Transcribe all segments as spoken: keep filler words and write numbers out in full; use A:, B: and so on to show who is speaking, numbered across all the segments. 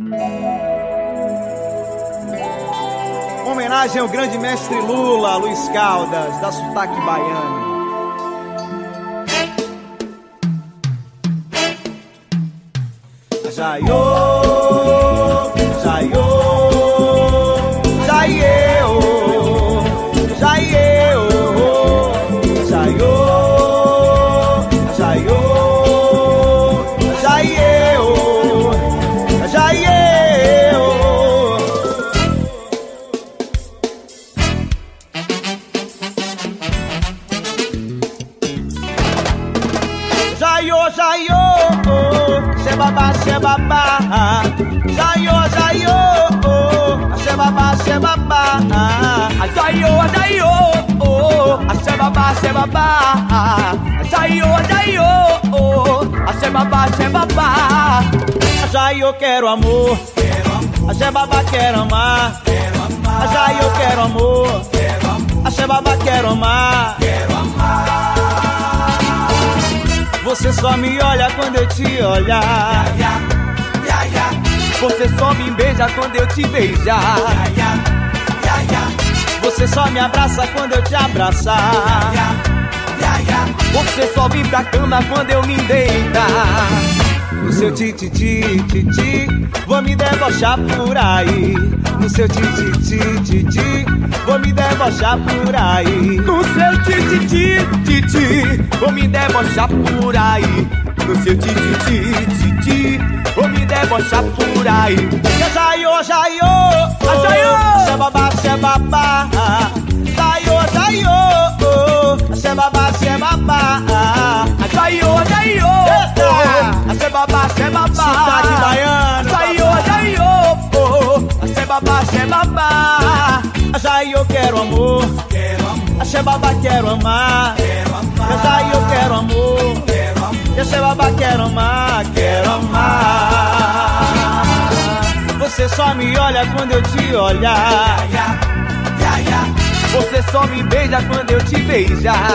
A: Homenagem ao grande mestre Lula, Luiz Caldas, da Sotaque Baiano. Jaiô, jaiô, jaiô, jaiô, jaiô, jaiô, jaiô, jaiô. Jaiô, jaiô, xebabá, xebabá. Jaiô, jaiô, xebabá, xebabá.
B: Jaiô, jaiô, xebabá, xebabá. Jaiô, jaiô, xebabá, xebabá.
A: Jaiô, quero amor, a xebabá quero amar. A Jaiô, quero amor, a xebabá quero amar. Você só me olha quando eu te olhar.
B: Você só me beija quando eu te beijar.
A: Você só me abraça quando eu te abraçar.
B: Você só vem pra cama quando eu me deitar.
A: No seu tititi, titi, vou me debochar por aí. No seu tititi, titi, vou me debochar por aí.
B: No seu tititi, titi, vou me debochar por aí. No seu tititi, titi, vou me debochar por aí.
A: Jaiô, jaiô,
B: Jaiô,
A: xebabá, xebabá. Jaiô, jaiô, xebabá, xebabá.
B: Jaiô, jaiô, xebabá, xebabá.
A: Sotaque baiano.
B: Jaiô, jaiô, xebabá, xebabá.
A: Jaiô, quero amor, a xebabá quero amar. Jaiô, quero amor, a xebabá quero amar, quero amar. Você só me olha quando eu te olhar.
B: Você só me beija quando eu te beijar.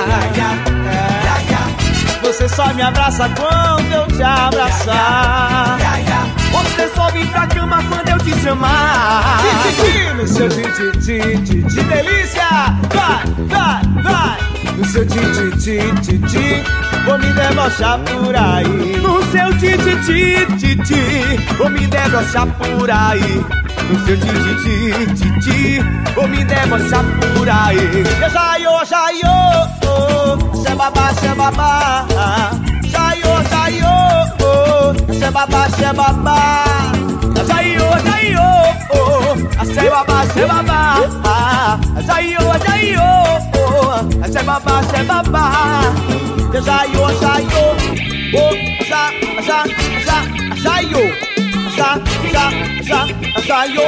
A: Você só me abraça quando eu te abraçar.
B: Você só vem pra cama quando eu te chamar.
A: Tititi, no seu tititi, titi, delícia. Vai, vai, vai. No seu tititi, titi, vou me debochar por aí.
B: No seu tititi, titi, vou me debochar por aí. No seu tititi, titi, vou me debochar por aí.
A: Jaiô, jaiô, xebabá, xebabá. Jaiô, jaiô, xebabá, xebabá.
B: Jaiô, jaiô, xebabá, xebabá. Jaiô, jaiô, xebabá, xebabá.
A: Jaiô, jaiô, oh, ja, ja, ja, jaiô, ja, ja, ja, jaiô.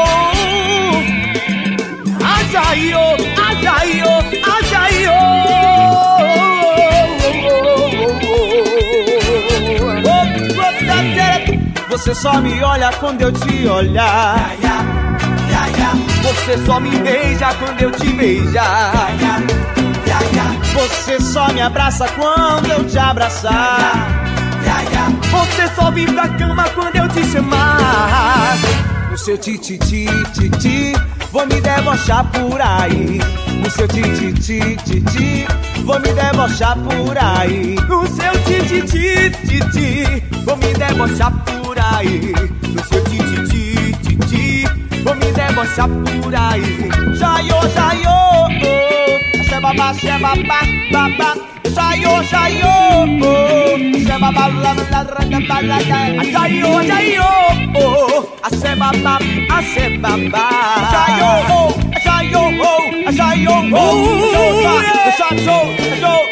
B: Jaiô, Jaiô, Jaiô.
A: Você só me olha quando eu te olhar.
B: Você só me beija quando eu te beijar.
A: Você só me abraça quando eu te abraçar.
B: Você só vem pra cama quando eu te chamar.
A: No seu tititi, titi, vou me debochar por aí. No seu tititi, titi, vou me debochar por aí.
B: No seu tititi, titi, vou me debochar por aí. No seu tititi, titi, vou me debochar por aí.
A: Jaiô, jaiô, xebabá, xebabá, babá. Jaiô, jaiô, xebabá, la la la la la.
B: Jaiô, jaiô, xebabá, xebabá.
A: Jaiô, jaiô, jaiô, jaiô,